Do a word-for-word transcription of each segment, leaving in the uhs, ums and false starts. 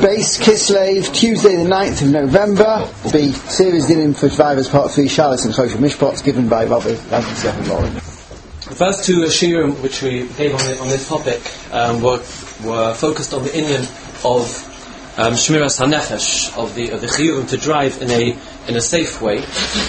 Base Kislev, Tuesday the ninth of November. The series Dinim for Survivors Part three, Shalos and Choshev Mishpat, given by Rabbi Avin Lauren. The first two shiurim which we gave on, the, on this topic um, were, were focused on the inyan of um, Shmiras HaNefesh, of the of the chiyuvim to drive in a in a safe way.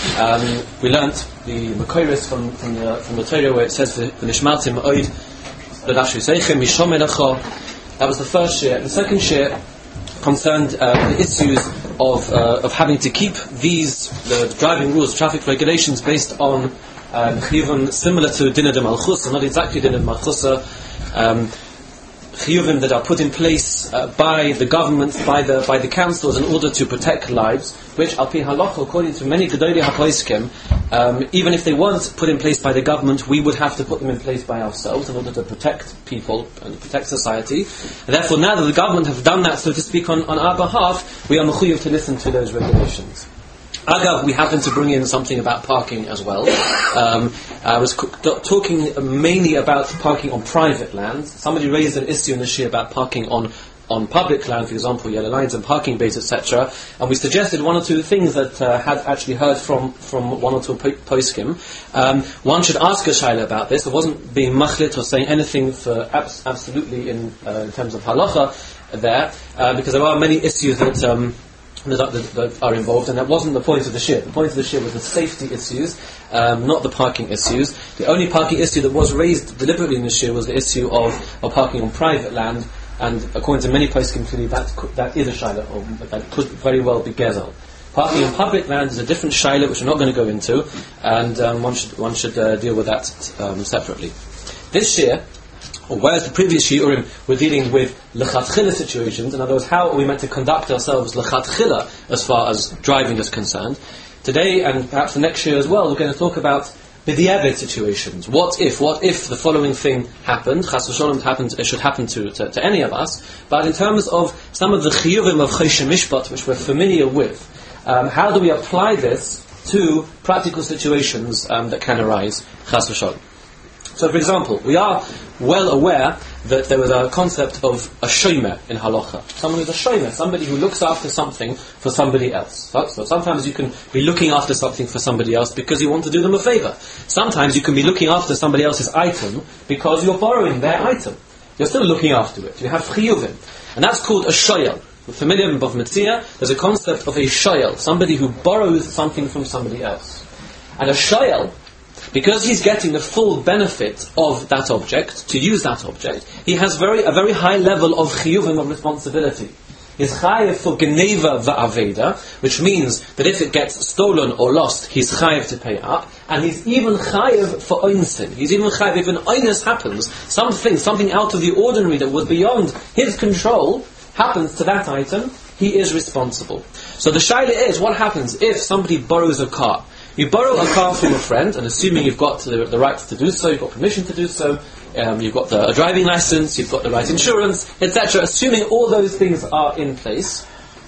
Um, we learnt the Makoris from from the from the Torah where it says the Nishmatim Oid L'Dashu Seichem Mishom Elecha. That was the first shir. The second shir concerned uh, the issues of uh, of having to keep these the driving rules, traffic regulations based on um, chiyuvim similar to Dinah de Malchus, not exactly Dinah de Malchus, um, chiyuvim that are put in place uh, by the governments, by the by the councils in order to protect lives, which al pi halacha, according to many gedolei haposkim, um, even if they weren't put in place by the government, we would have to put them in place by ourselves in order to protect people and protect society. And therefore, now that the government have done that, so to speak, on, on our behalf, we are mechuyev to listen to those regulations. Agav, we happen to bring in something about parking as well. Um, I was co- talking mainly about parking on private land. Somebody raised an issue in the shir about parking on on public land, for example, yellow lines and parking bays, et cetera. And we suggested one or two things that uh, had actually heard from, from one or two po- poskim. Um, one should ask a shaila about this. I wasn't being machlit or saying anything for abs- absolutely in, uh, in terms of halacha there, uh, because there are many issues that... Um, That are, that are involved, and that wasn't the point of the shir. The point of the shir was the safety issues, um, not the parking issues. The only parking issue that was raised deliberately in the shir was the issue of, of parking on private land, and according to many poskim, clearly that that is a shaila, or that could very well be gezel. Parking on public land is a different shaila, which we're not going to go into, and um, one should one should uh, deal with that um, separately. This shir, or whereas the previous shiurim were dealing with lechatchila situations, in other words, how are we meant to conduct ourselves lechatchila as far as driving is concerned, today and perhaps the next year as well, we're going to talk about b'diavad situations. What if? What if the following thing happened? Chas v'sholom happened. It should happen to, to to any of us. But in terms of some of the chiyuvim of choshev mishpat, which we're familiar with, um, how do we apply this to practical situations um, that can arise? Chas v'sholom. So, for example, we are well aware that there was a concept of a shomer in halacha. Someone who's a shomer, somebody who looks after something for somebody else. So, so sometimes you can be looking after something for somebody else because you want to do them a favor. Sometimes you can be looking after somebody else's item because you're borrowing their item. You're still looking after it. You have chiyuvim. And that's called a shoyel. We're familiar with Bava Metzia. There's a concept of a shoyel, somebody who borrows something from somebody else. And a shoyel, because he's getting the full benefit of that object, to use that object, he has very a very high level of chiyuvim, of responsibility. He's chayiv for geneva va'aveda, which means that if it gets stolen or lost, he's chayiv to pay up, and he's even chayiv for oinsin. He's even chayiv if an oinus happens, something, something out of the ordinary that was beyond his control happens to that item, he is responsible. So the shaila is, what happens if somebody borrows a car? You borrow a car from a friend, and assuming you've got the, the right to do so, you've got permission to do so, um, you've got the a driving license, you've got the right insurance, et cetera. Assuming all those things are in place,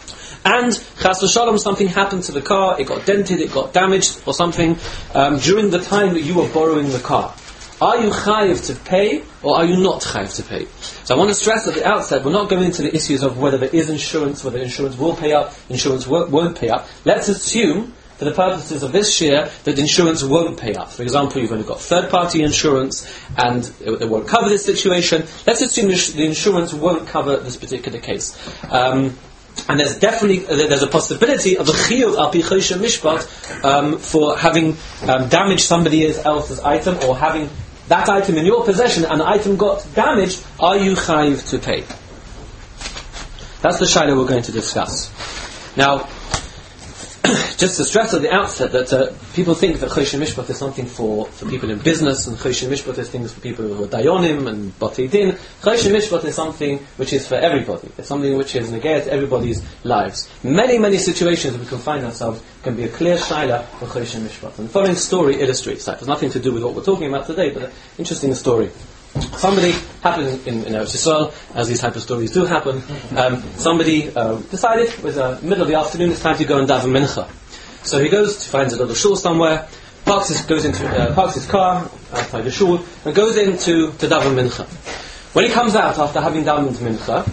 and chas v'shalom, something happened to the car, it got dented, it got damaged, or something um, during the time that you were borrowing the car. Are you chayiv to pay, or are you not chayiv to pay? So I want to stress at the outset, we're not going into the issues of whether there is insurance, whether insurance will pay up, insurance won't, won't pay up. Let's assume, for the purposes of this share, that insurance won't pay up. For example, you've only got third-party insurance, and it, it won't cover this situation. Let's assume the insurance won't cover this particular case. Um, and there's definitely, uh, there's a possibility of a chiyuv al pi choshev mishpat um, for having um, damaged somebody else's item, or having that item in your possession, and the item got damaged. Are you chayiv to pay? That's the shaila we're going to discuss. Now, just to stress at the outset that uh, people think that choshev mishpat is something for, for people in business, and choshev mishpat is things for people who are dayonim and batei din. Choshev mishpat is something which is for everybody. It's something which is negayah to everybody's lives. Many, many situations we can find ourselves can be a clear shaila for choshev mishpat. And the following story illustrates that. It has nothing to do with what we're talking about today, but an interesting story. Somebody happened in, in Eretz Yisrael, as these type of stories do happen. Um, somebody uh, decided it was uh, middle of the afternoon, it's time to go and daven mincha. So he goes to finds a little shul somewhere, parks his goes into uh, parks his car outside the shul, and goes into to daven mincha. When he comes out after having davened mincha,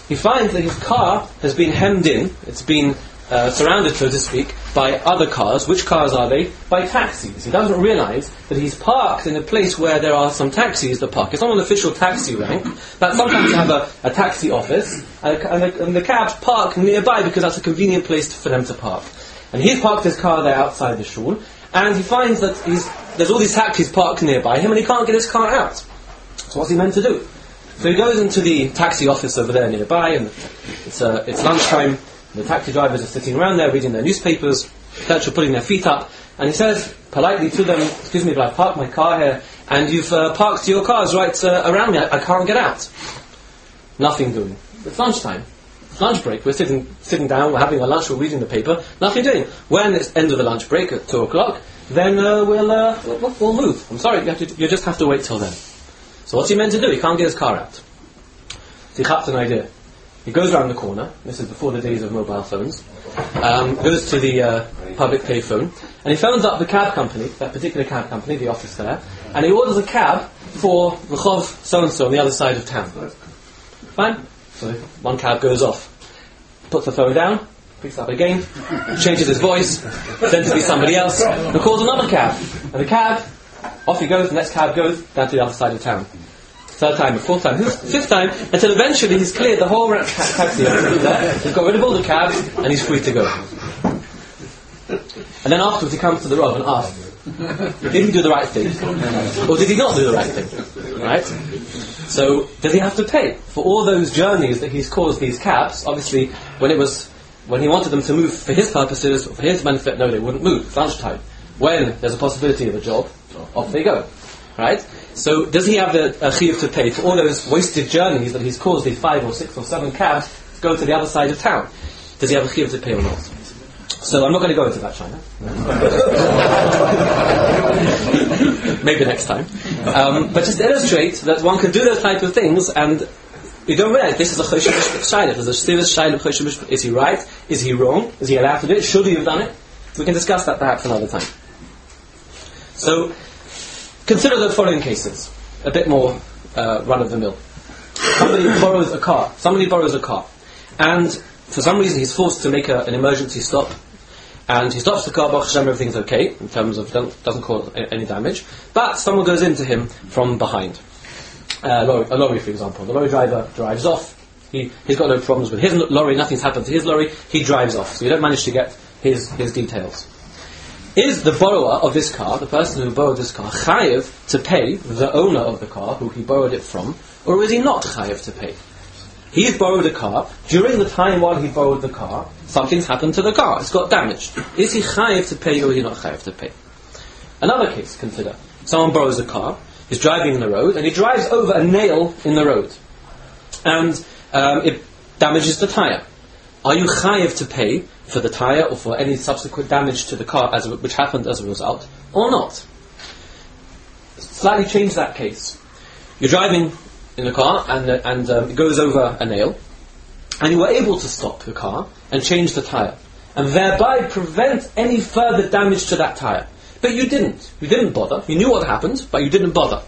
he finds that his car has been hemmed in, it's been uh, surrounded, so to speak, by other cars. Which cars are they? By taxis. He doesn't realise that he's parked in a place where there are some taxis that park. It's not an official taxi rank, but sometimes you have a, a taxi office, and, a, and, a, and the cabs park nearby because that's a convenient place for them to park. And he's parked his car there outside the shul, and he finds that he's, there's all these taxis parked nearby him, and he can't get his car out. So what's he meant to do? So he goes into the taxi office over there nearby, and it's, uh, it's lunchtime. The taxi drivers are sitting around there reading their newspapers, are putting their feet up, and he says politely to them, "Excuse me, but I've parked my car here, and you've uh, parked your cars right uh, around me. I, I can't get out." Nothing doing. It's lunchtime. It's lunch break. We're sitting sitting down, we're having our lunch, we're reading the paper. Nothing doing. When it's end of the lunch break at two o'clock, then uh, we'll, uh, we'll we'll move. I'm sorry, you, have to, you just have to wait till then. So what's he meant to do? He can't get his car out. So he has an idea. He goes around the corner. This is before the days of mobile phones. Um, goes to the uh, public payphone, and he phones up the cab company, that particular cab company, the office there, and he orders a cab for Rehov so-and-so on the other side of town. Fine? So one cab goes off. Puts the phone down, picks up again, changes his voice, pretends to be somebody else, and calls another cab. And the cab, off he goes, the next cab goes down to the other side of town. Third time, a fourth time, fifth time, until eventually he's cleared the whole ra- ta- taxi there. He's got rid of all the cabs, and he's free to go. And then afterwards he comes to the Rav and asks, did he do the right thing? Or did he not do the right thing? Right? So, does he have to pay for all those journeys that he's caused these cabs? Obviously, when it was, when he wanted them to move for his purposes, for his benefit, no, they wouldn't move. It's lunchtime. When there's a possibility of a job, off they go. Right? So, does he have the uh, chiyuv to pay for all those wasted journeys that he's caused these five or six or seven cabs to go to the other side of town? Does he have a chiyuv to pay or not? So, I'm not going to go into that, China. Maybe next time. Um, but just to illustrate that one can do those type of things, and you don't realize this is a choshev mishpat shayla. There's a serious shayla of choshev mishpat. Is he right? Is he wrong? Is he allowed to do it? Should he have done it? We can discuss that perhaps another time. So, consider the following cases, a bit more uh, run-of-the-mill. Somebody borrows a car. Somebody borrows a car, and for some reason he's forced to make a, an emergency stop, and he stops the car. Baruch Hashem, everything's okay in terms of don't, doesn't cause any damage. But someone goes into him from behind. Uh, lorry, a lorry, for example. The lorry driver drives off. He he's got no problems with his lorry. Nothing's happened to his lorry. He drives off. So you don't manage to get his his details. Is the borrower of this car, the person who borrowed this car, chayev to pay the owner of the car, who he borrowed it from, or is he not chayev to pay? He's borrowed a car. During the time while he borrowed the car, something's happened to the car. It's got damaged. Is he chayev to pay, or is he not chayev to pay? Another case, consider. Someone borrows a car, he's driving in the road, and he drives over a nail in the road. And um, it damages the tyre. Are you chayev to pay for the tyre or for any subsequent damage to the car as a, which happened as a result, or not? Slightly change that case. You're driving in the car and, uh, and um, it goes over a nail, and you were able to stop the car and change the tyre, and thereby prevent any further damage to that tyre. But you didn't. You didn't bother. You knew what happened, but you didn't bother.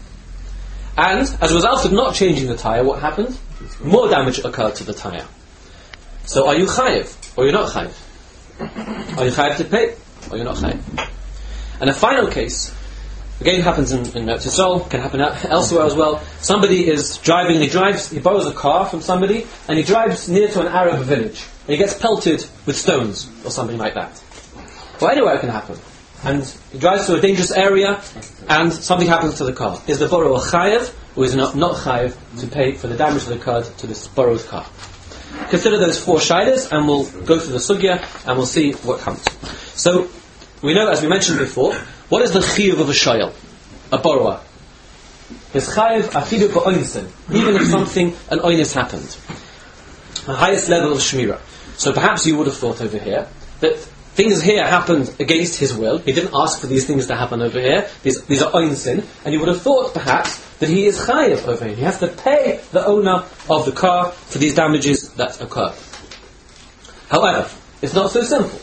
And as a result of not changing the tyre, what happened? More damage occurred to the tyre. So are you chayev, or you're not chayev? Are you chayev to pay, or you're not chayev? And a final case, again happens in, in Eretz Yisrael, can happen elsewhere as well. Somebody is driving, he drives, he borrows a car from somebody, and he drives near to an Arab village, and he gets pelted with stones, or something like that. Or anywhere it can happen. And he drives to a dangerous area, and something happens to the car. Is the borrower chayev, or is he not, not chayev to pay for the damage that occurred to this borrowed car? Consider those four shaylas, and we'll go through the sugya, and we'll see what comes. So, we know, as we mentioned before, what is the chiyuv of a shayl, a borrower? His chayev afidu ba'oinsin, even if something, an oinis happened. The highest level of shmira. So perhaps you would have thought over here, that things here happened against his will. He didn't ask for these things to happen over here. These, these are oinsin. And you would have thought, perhaps, that he is chayev over here. He has to pay the owner of the car for these damages that occur. However, it's not so simple.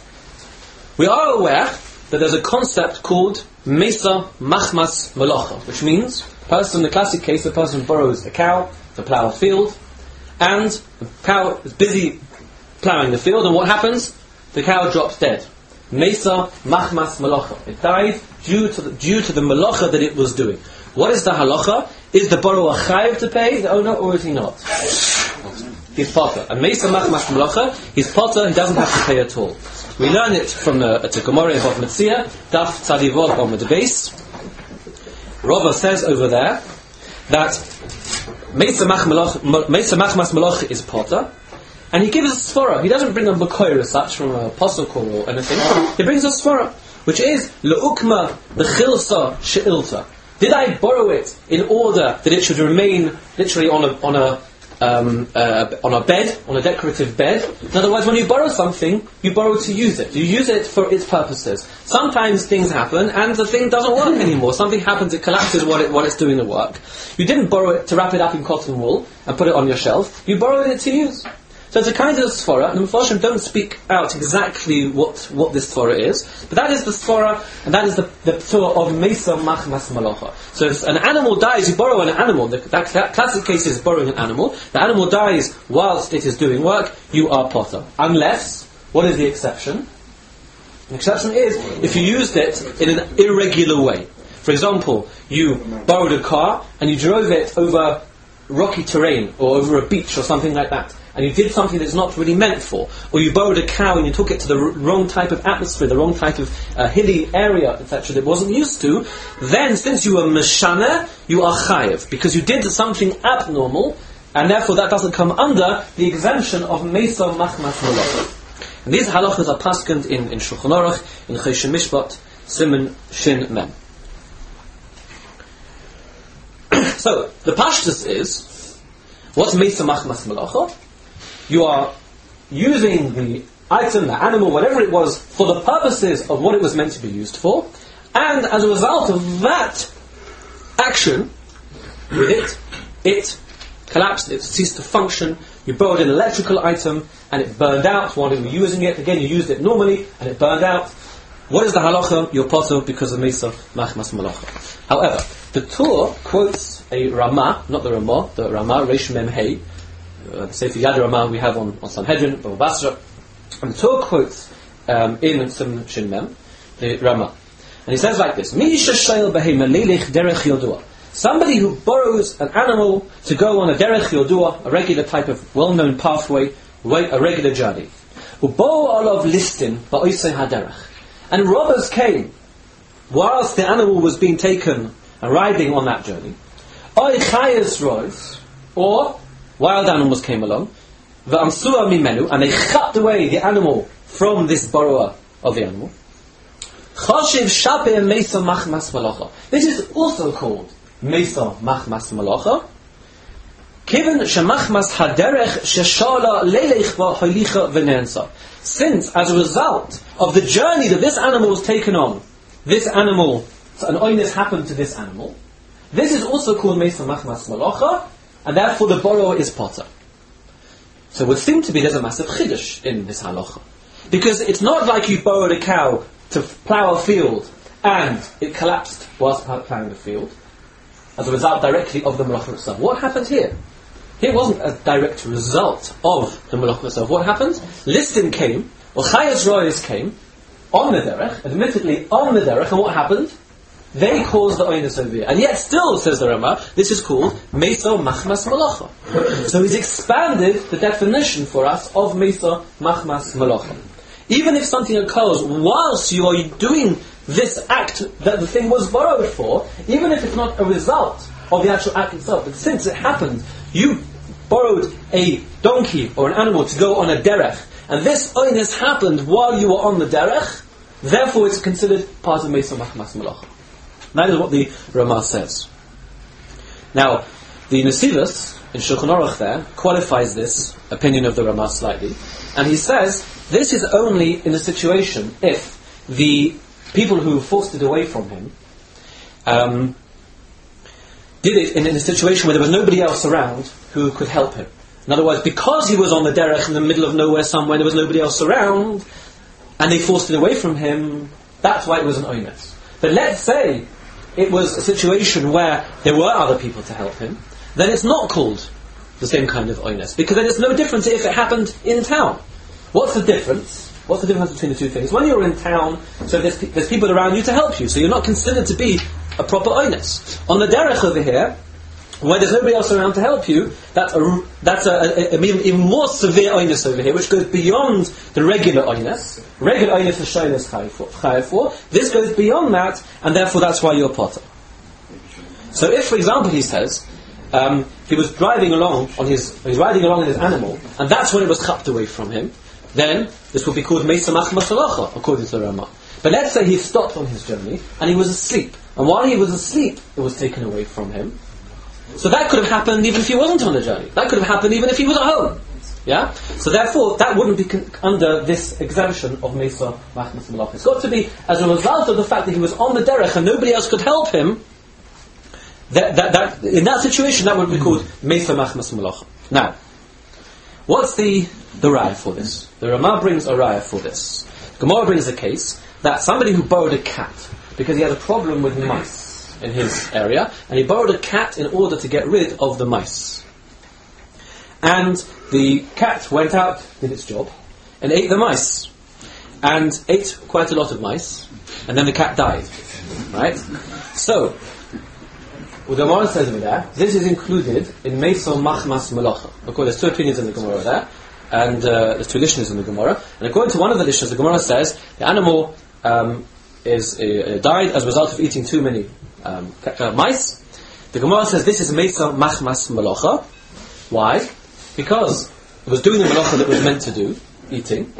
We are aware that there's a concept called Mesa Machmas Melacha, which means, person, in the classic case, the person borrows a cow to plough a field, and the cow is busy ploughing the field, and what happens? The cow drops dead. Mesa machmas malacha. It died due to the, due to the malacha that it was doing. What is the halacha? Is the borrower chayav to pay the owner, or is he not? He's potter. And mesa machmas malacha, he's potter, he doesn't have to pay at all. We learn it from the, the Gemara of Metzia, Daf Tzadivot on the base. Rava says over there that Mesa Machmas Malach is potter, and he gives a svara. He doesn't bring a makoir as such from a pasuk or anything. He brings a svara, which is leukma the chilsa she'ilta. Did I borrow it in order that it should remain literally on a on a um, uh, on a bed, on a decorative bed? In other words, when you borrow something, you borrow to use it. You use it for its purposes. Sometimes things happen and the thing doesn't work anymore. Something happens, it collapses while, it, while it's doing the work. You didn't borrow it to wrap it up in cotton wool and put it on your shelf. You borrowed it to use. So it's a kind of svara, and the Mepharshim don't speak out exactly what, what this svara is, but that is the svara, and that is the, the p'tur of Mesa Machmas Malacha. So if an animal dies, you borrow an animal, the, that, that classic case is borrowing an animal, the animal dies whilst it is doing work, you are potter. Unless, what is the exception? The exception is if you used it in an irregular way. For example, you borrowed a car, and you drove it over rocky terrain, or over a beach, or something like that. And you did something that's not really meant for, or you borrowed a cow and you took it to the r- wrong type of atmosphere, the wrong type of uh, hilly area, et cetera, that it wasn't used to, then since you were meshana, you are chayev, because you did something abnormal, and therefore that doesn't come under the exemption of Mesa Machmas Malacha. And these halachas are paskend in, in Shulchan Aruch, in Choshen Mishpat, Siman Shin Mem. So, the pashtus is, what's Mesa Machmas Malacha? You are using the item, the animal, whatever it was, for the purposes of what it was meant to be used for, and as a result of that action with it, it collapsed, it ceased to function. You borrowed an electrical item and it burned out while you were using it. Again, you used it normally and it burned out. What is the halacha? You're potter because of Mesa Machmas Malacha. However, the Torah quotes a Ramah, not the Ramah, the Ramah, Reish Mem Hei, Uh, the Sefer Yad Ramah we have on, on Sanhedrin, Bava Basra, and the Torah quotes um, in Sim Shin Mem, the Ramah. And he says like this: somebody who borrows an animal to go on a derech yodua, a regular type of well-known pathway, a regular journey. And robbers came whilst the animal was being taken and riding on that journey. Or wild animals came along, and they cut away the animal from this borrower of the animal. This is also called Mesa Machmas Malacha. Since, as a result of the journey that this animal was taken on, this animal, an oinus happened to this animal, this is also called Mesa Machmas Malacha, and therefore the borrower is potter. So it would seem to be there's a massive chiddush in this halacha. Because it's not like you borrowed a cow to plough a field and it collapsed whilst ploughing the field as a result directly of the malacha itself. What happened here? Here wasn't a direct result of the malacha itself. What happened? Listim came, or Chayas Royas came, on the derech, admittedly on the derech, and what happened? They caused the oinus over here. And yet still, says the Ramah, this is called Mesa Machmas Malacha. So he's expanded the definition for us of Mesa Machmas Malacha. Even if something occurs whilst you are doing this act that the thing was borrowed for, even if it's not a result of the actual act itself, but since it happened, you borrowed a donkey or an animal to go on a derech, and this oinus happened while you were on the derech, therefore it's considered part of Mesa Machmas Malacha. That is what the Ramah says. Now, the Nesivos in Shulchan Aruch there qualifies this opinion of the Ramah slightly, and he says this is only in a situation if the people who forced it away from him um, did it in, in a situation where there was nobody else around who could help him. In other words, because he was on the derech in the middle of nowhere somewhere, there was nobody else around, and they forced it away from him, that's why it was an oinus. But let's say it was a situation where there were other people to help him, then it's not called the same kind of oinus. Because then it's no different if it happened in town. What's the difference? What's the difference between the two things? When you're in town, so there's, there's people around you to help you, so you're not considered to be a proper oinus. On the derech over here, where there's nobody else around to help you, that's a, that's a, a, a even, even more severe oinus over here, which goes beyond the regular oinus. Regular oinus is shaylas chayav for. This goes beyond that, and therefore that's why you're potter. So if, for example, he says, um, he was driving along on his, he's riding along in his animal, and that's when it was chapped away from him, then this would be called meisa machmas halacha, according to the Rama. But let's say he stopped on his journey, and he was asleep, and while he was asleep, it was taken away from him. So that could have happened even if he wasn't on a journey. That could have happened even if he was at home. Yeah? So therefore, that wouldn't be con- under this exemption of Mesa Machmas Malach. It's got to be as a result of the fact that he was on the derech and nobody else could help him. That, that, that, in that situation, that would be called Mesa Machmas Malach. Now, what's the, the raya for this? The Ramah brings a raya for this. Gemara brings a case that somebody who borrowed a cat because he had a problem with mice in his area, and he borrowed a cat in order to get rid of the mice. And the cat went out, did its job, and ate the mice. And ate quite a lot of mice, and then the cat died. Right? So, what the Gemara says over there, this is included in Meisel Machmas Melacha. Of course, there's two opinions in the Gemara there, and uh, there's two lishnahs in the Gemara. And according to one of the lishnahs, the Gemara says, the animal um, is uh, died as a result of eating too many Um, uh, mice. The Gemara says this is Mesa Machmas Malacha. Why? Because it was doing the malacha that it was meant to do, eating.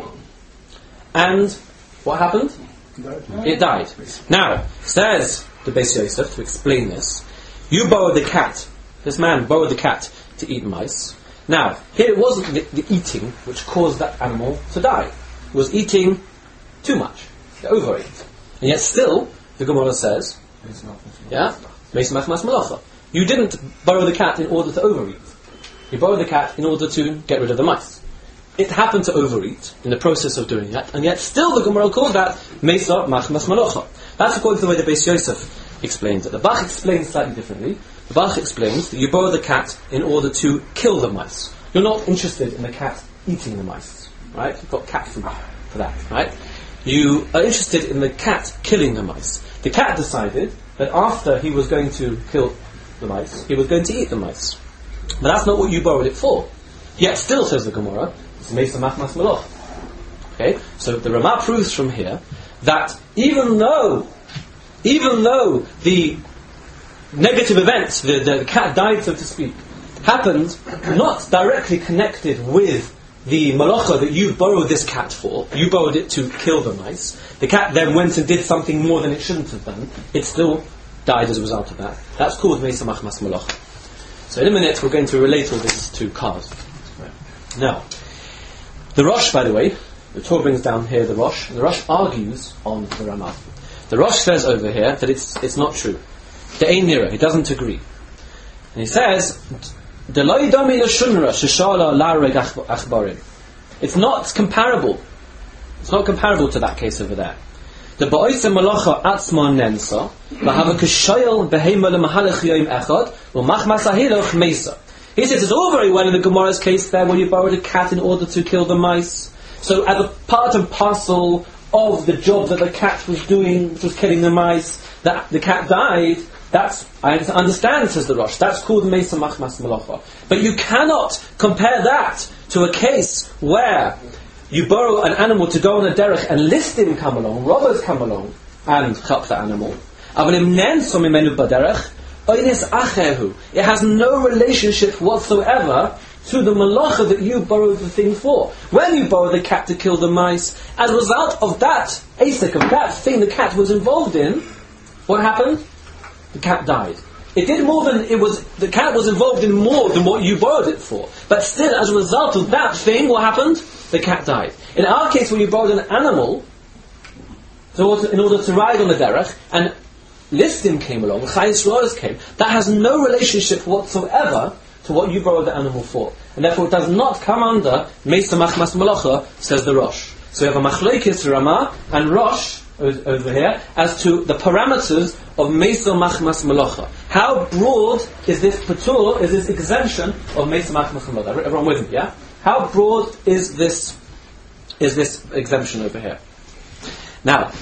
And what happened? It died. Now, says the Beis Yosef, to explain this, you borrowed the cat, this man borrowed the cat to eat mice. Now, here it wasn't the, the eating which caused that animal to die. It was eating too much. It overate. And yet still, the Gemara says, yeah, Meisa Machmas Malacha. You didn't borrow the cat in order to overeat. You borrowed the cat in order to get rid of the mice. It happened to overeat in the process of doing that, and yet still the Gemara called that Meisa Machmas Malacha. That's according to the way the Beis Yosef explains it. The Bach explains slightly differently. The Bach explains that you borrow the cat in order to kill the mice. You're not interested in the cat eating the mice, right? You've got cat food for that, right? You are interested in the cat killing the mice. The cat decided that after he was going to kill the mice, he was going to eat the mice. But that's not what you borrowed it for. Yet still, says the Gemara, it's Meisa Machmas Malach. Okay? So the Ramah proves from here that even though, even though the negative events, the, the, the cat died, so to speak, happened not directly connected with the malacha that you borrowed this cat for, you borrowed it to kill the mice. The cat then went and did something more than it shouldn't have done. It still died as a result of that. That's called Meisa Machmas Malacha. So in a minute we're going to relate all this to cars. Now, the Rosh, by the way, the Torah brings down here the Rosh, and the Rosh argues on the Ramah. The Rosh says over here that it's it's not true. The Ein Nira, he doesn't agree. And he says, it's not comparable. It's not comparable to that case over there. The ba'isa malacha atzma nensa lahava k'shayel behema lemahalach yom echad u'machmas ahiloch meisa. He says it's all very well in the Gemara's case there where you borrowed a cat in order to kill the mice. So as a part and parcel of the job that the cat was doing, which was killing the mice, that the cat died. That's, I understand, says the Rosh, that's called Meisa Machmas Malacha. But you cannot compare that to a case where you borrow an animal to go on a derech and listim come along, robbers come along, and chop the animal. It has no relationship whatsoever to the malacha that you borrowed the thing for. When you borrowed the cat to kill the mice, as a result of that asek, of that thing the cat was involved in, what happened? The cat died. It did more than it was. The cat was involved in more than what you borrowed it for. But still, as a result of that thing, what happened? The cat died. In our case, when you borrowed an animal, so in order to ride on the derech, and listim came along, chayis roas came, that has no relationship whatsoever to what you borrowed the animal for, and therefore it does not come under Meisa Machmas Malacha, says the Rosh. So we have a machlokes Ramah and Rosh over here as to the parameters of Meisa Machmas Malacha. How broad is this patur, is this exemption of Meisa Machmas Malach? Everyone with me, yeah? How broad is this is this exemption over here? Now,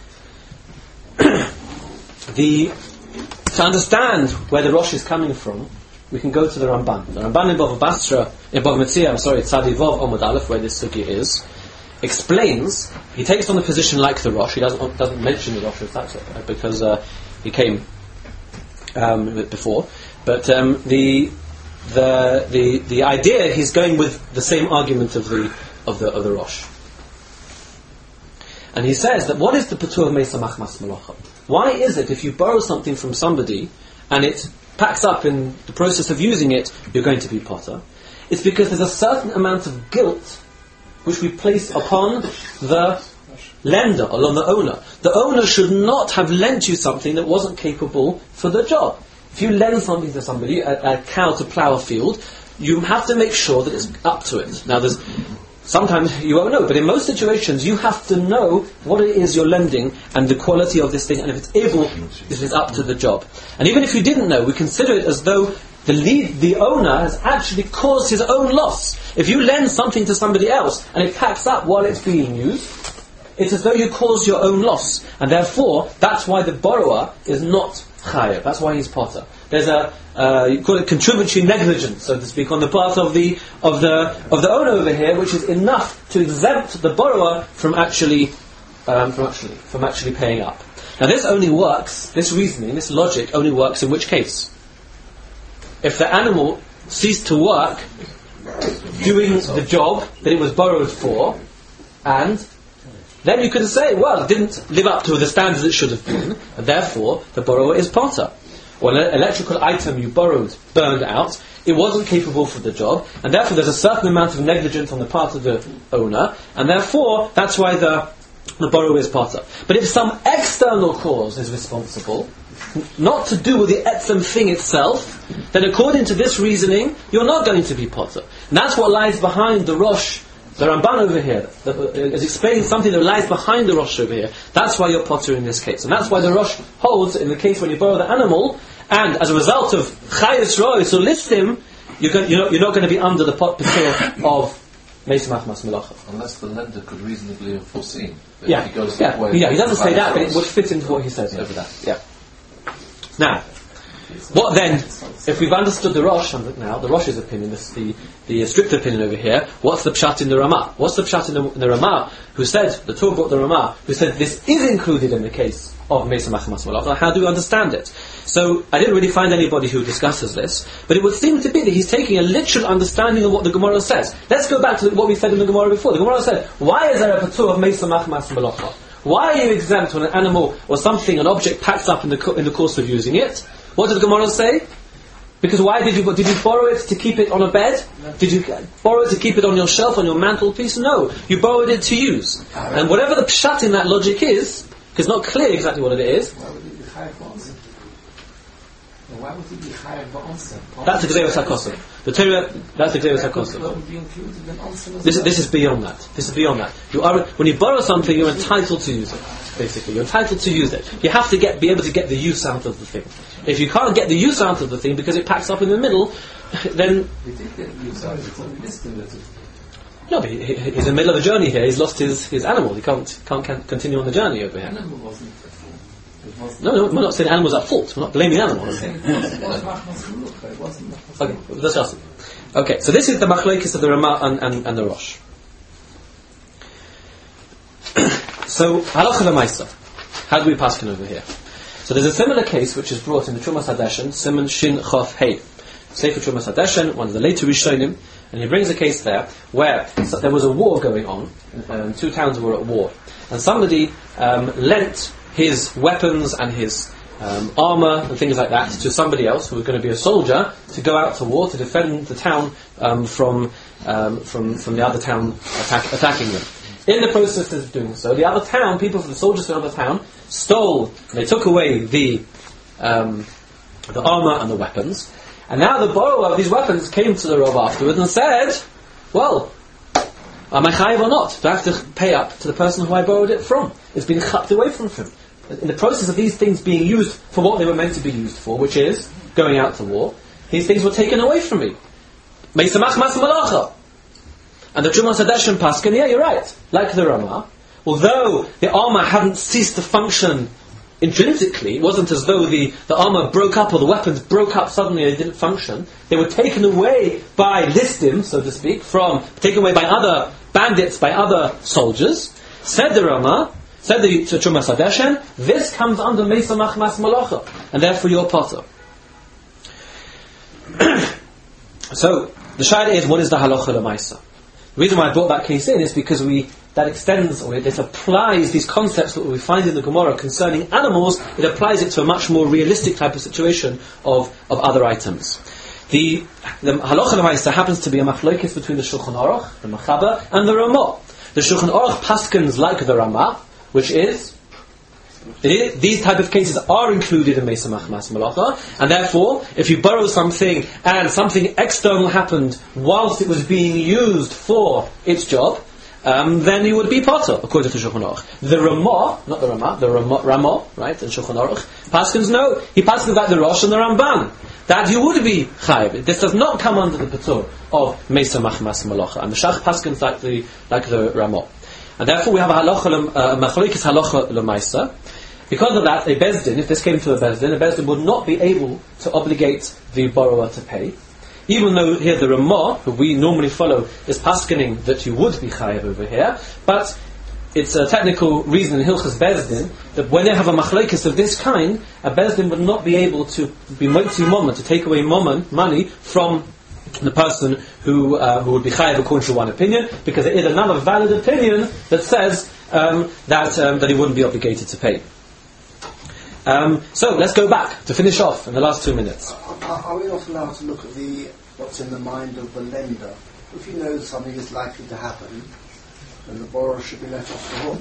the to understand where the Rosh is coming from, we can go to the Ramban. The Ramban in Bava Basra, in Bava Metzia, I'm sorry, Tzadi Vov Omud Aleph, where this sugi is, explains. He takes on the position like the Rosh. He doesn't doesn't mention the Rosh because uh, he came um, before. But um, the the the the idea, he's going with the same argument of the of the of the Rosh. And he says that what is the patur of Meisa Machmas Malacha? Why is it if you borrow something from somebody and it packs up in the process of using it, you're going to be potter? It's because there's a certain amount of guilt which we place upon the lender, or on the owner. The owner should not have lent you something that wasn't capable for the job. If you lend something to somebody, a, a cow to plough a field, you have to make sure that it's up to it. Now, there's sometimes you won't know, but in most situations you have to know what it is you're lending and the quality of this thing, and if it's able, if it's up to the job. And even if you didn't know, we consider it as though the lead, the owner has actually caused his own loss. If you lend something to somebody else and it packs up while it's being used, it's as though you caused your own loss, and therefore that's why the borrower is not chayav. That's why he's potter. There's a uh, you call it contributory negligence, so to speak, on the part of the of the of the owner over here, which is enough to exempt the borrower from actually um, from actually from actually paying up. Now, this only works. This reasoning, this logic, only works in which case? If the animal ceased to work doing the job that it was borrowed for, and then you can say, well, it didn't live up to the standards it should have been, and therefore the borrower is potter. Or an electrical item you borrowed burned out, it wasn't capable for the job, and therefore there's a certain amount of negligence on the part of the owner, and therefore that's why the, the borrower is potter. But if some external cause is responsible, not to do with the etzem thing itself, then according to this reasoning, you're not going to be potter. And that's what lies behind the Rosh. The Ramban over here is explaining something that lies behind the Rosh over here. That's why you're potter in this case. And that's why the Rosh holds, in the case when you borrow the animal, and as a result of Chayes Rois, or Listim, you're, going, you're, not, you're not going to be under the pot patur of Meisa Machmas Malacha. Unless the lender could reasonably have foreseen. That Yeah, he goes yeah, that way, yeah. He doesn't say that, but it Rois. would fit into what he says Yeah. over that. Yeah. Now, what then, if we've understood the Rosh now, the Rosh's opinion, this, the, the strict opinion over here, what's the pshat in the Ramah? What's the pshat in the, in the Ramah, who said, the Torah brought the Ramah, who said this is included in the case of Meisa Machmas Malacha? How do we understand it? So, I didn't really find anybody who discusses this, but it would seem to be that he's taking a literal understanding of what the Gemara says. Let's go back to what we said in the Gemara before. The Gemara said, why is there a patur of Meisa Machmas Malacha? Why are you exempt when an animal or something, an object, packs up in the co- in the course of using it? What did the Gemara say? Because why did you did you borrow it to keep it on a bed? Did you borrow it to keep it on your shelf, on your mantelpiece? No, you borrowed it to use. And whatever the pshat in that logic is, because it's not clear exactly what it is. Why would it be chayav ba'onsen? Why would it be chayav ba'onsen? That's the Gzeirus HaKosov. The Torah, that's the Gzeirus HaKosov. What would be included in onsen as This, well? this is beyond that. This is beyond that. You are, when you borrow something, you're entitled to use it. Basically, you're entitled to use it. You have to get, be able to get the use out of the thing. If you can't get the use out of the thing because it packs up in the middle, then We did get used out of it. We listed it. no. But he, he- he's in the middle of a journey here. He's lost his, his animal. He can't can't can continue on the journey over here. Animal wasn't at fault. It wasn't. No, no, we're not saying animals at fault. We're not blaming animals. It wasn't Machmas Malacha. It wasn't Machmas Okay, Malacha. we'll discuss it. Okay, so this is the machlokes of the Ramah and, and, and the Rosh. So halacha l'maisa. How do we paskin over here? So there's a similar case which is brought in the Trumas Hadeshen, Simon Shin Chof Hey. Sefer Trumas Hadeshen, one of the later Rishonim, and he brings a case there where so there was a war going on, and two towns were at war, and somebody um, lent his weapons and his um, armour and things like that to somebody else who was going to be a soldier to go out to war to defend the town um, from, um, from from the other town attack, attacking them. In the process of doing so, the other town, people from the soldiers from the other town, stole, and they took away the um, the armour and the weapons. And now the borrower of these weapons came to the Rav afterwards and said, well, am I chayiv or not? Do I have to pay up to the person who I borrowed it from? It's been chapped away from him. in the process of these things being used for what they were meant to be used for, which is going out to war, these things were taken away from me. Meisamach mas malacha. And the Trumas Hadeshen Paskin, yeah, you're right. Like the Ramah, although the armor hadn't ceased to function intrinsically, it wasn't as though the, the armor broke up or the weapons broke up suddenly and they didn't function. They were taken away by listim, so to speak, from taken away by other bandits, by other soldiers. Said the Ramah, said the Trumas Hadeshen, this comes under Meisamach mas malacha, and therefore you're potter. So the shayla is, what is the halacha l'maisa? The reason why I brought that case in is because we that extends, or it applies these concepts that we find in the Gemara concerning animals. It applies it to a much more realistic type of situation of, of other items. The, the halacha l'maisa happens to be a machlokes between the Shulchan Aruch, the Machaber, and the Ramah. The Shulchan Aruch paskins like the Ramah, which is these type of cases are included in Meisamach mas malacha, and therefore, if you borrow something and something external happened whilst it was being used for its job, um, then you would be potter, according to Shulchan Aruch. The Ramah, not the Ramah, the Ramah, Ramah right, in Shulchan Aruch, paskins no, he paskins like the Rosh and the Ramban, that you would be chayiv. This does not come under the patur of Meisamach mas malacha, and the Shach paskins like the like the Ramah. And therefore we have a halacha, a machlokes halacha l'maisa. Because of that, a bezdin, if this came to a bezdin, a bezdin would not be able to obligate the borrower to pay. Even though here the Ramah, who we normally follow, is paskening that you would be chayiv over here, but it's a technical reason in Hilchas Bezdin that when they have a machlokes of this kind, a bezdin would not be able to be motzi momon, to take away momon, money, from the person who uh, who would be chayiv according to one opinion, because there is another valid opinion that says um, that um, that he wouldn't be obligated to pay. Um, so let's go back to finish off in the last two minutes. Are, are we not allowed to look at the what's in the mind of the lender? If you know something is likely to happen, then the borrower should be let off the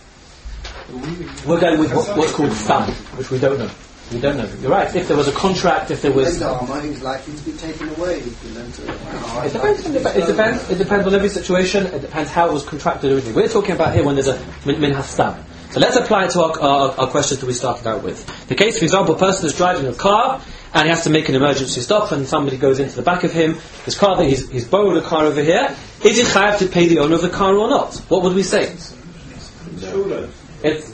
hook. We're going with what, what's called stam, which we don't know. We don't know. You're right. If there was a contract, if there was... The armour is likely to be taken away. If you lend to it depends. It depends. It depends on every situation. It depends how it was contracted originally. We're talking about here when there's a min, min hastam. So let's apply it to our, our, our questions that we started out with. The case, for example, a person is driving a car and he has to make an emergency stop, and somebody goes into the back of him. His car, that he's, he's borrowed a car over here. Is he chayav to pay the owner of the car or not? What would we say? Sure. It's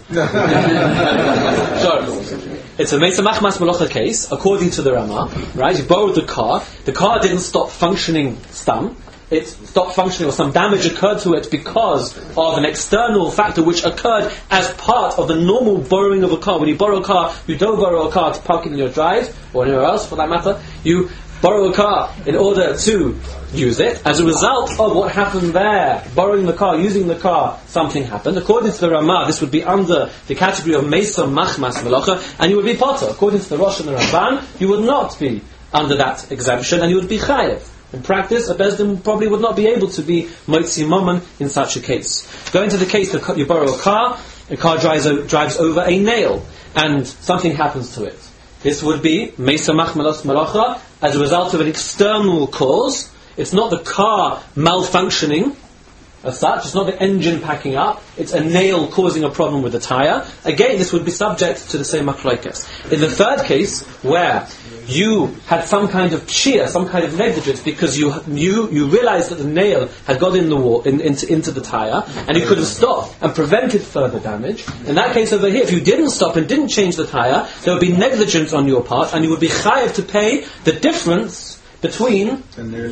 sorry. It's a Meisamach mas malacha case, according to the Ramah. Right? You borrowed the car. The car didn't stop functioning stam. It stopped functioning, or some damage occurred to it because of an external factor which occurred as part of the normal borrowing of a car. When you borrow a car, you don't borrow a car to park it in your drive, or anywhere else for that matter. You borrow a car in order to use it. As a result of what happened there, borrowing the car, using the car, something happened. According to the Ramah, this would be under the category of Meisamach mas malacha, and you would be potter. According to the Rosh and the Ramban, you would not be under that exemption, and you would be chayev. In practice, a bezdin probably would not be able to be motzi momon in such a case. Going to the case that you borrow a car, a car drives, o- drives over a nail, and something happens to it. This would be Meisamach mas malacha as a result of an external cause. It's not the car malfunctioning as such, it's not the engine packing up, it's a nail causing a problem with the tyre. Again, this would be subject to the same machlokes. In the third case, where you had some kind of shear, some kind of negligence, because you you, you realized that the nail had got in the wall, in, into, into the tyre, and you could have stopped and prevented further damage. In that case over here, if you didn't stop and didn't change the tyre, there would be negligence on your part, and you would be chayav to pay the difference between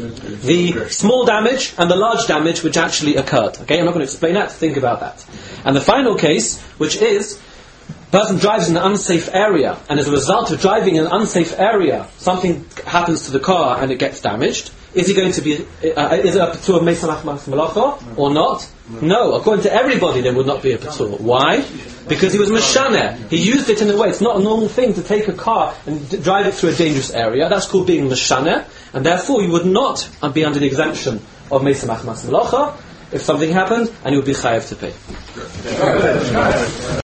the small damage and the large damage which actually occurred. Okay, I'm not going to explain that, think about that. And the final case, which is, person drives in an unsafe area, and as a result of driving in an unsafe area, something happens to the car and it gets damaged. Is he going to be, uh, is it a patur of Meisamach mas malacha or not? No. no. According to everybody, there would not be a patur. Why? Because he was meshaneh. He used it in a way. It's not a normal thing to take a car and d- drive it through a dangerous area. That's called being meshaneh, and therefore you would not be under the exemption of Meisamach mas malacha if something happened, and you would be chayav to pay.